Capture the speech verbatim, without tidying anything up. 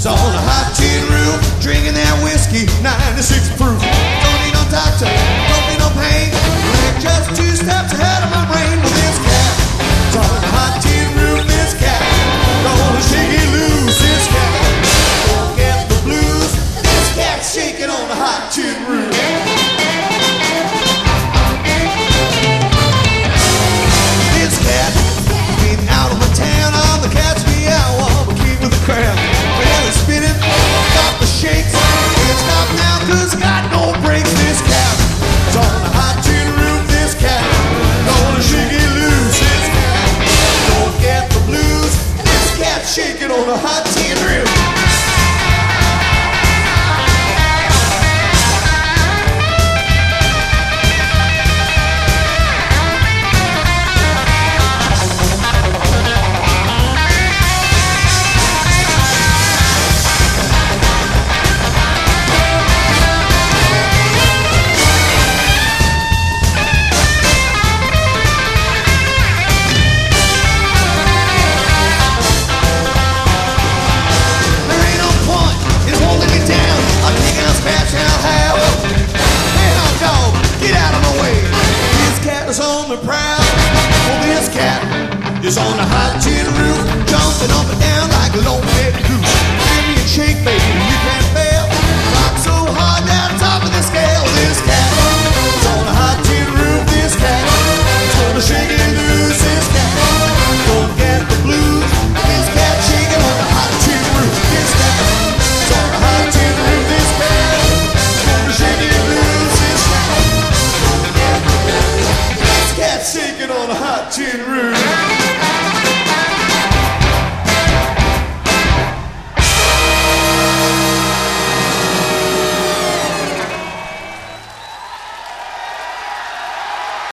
It's on a hot tin roof, drinking that whiskey, ninety-six proof. Don't need no doctor, don't need no pain. We're just two steps ahead of my brain with this cat. It's on a hot tin roof, this cat. Gonna shake it loose, this cat. Don't get the blues, this cat shaking on a hot tin roof. This cat came out of my town, I'm the cat's meow, I'm a king of the crowd. Well, it's spinning, got the shakes. Can't stop now, cause got no brakes. This cat is on a hot tin roof. This cat gonna shake it loose. This cat don't get the blues. This cat shaking on a hot tin roof.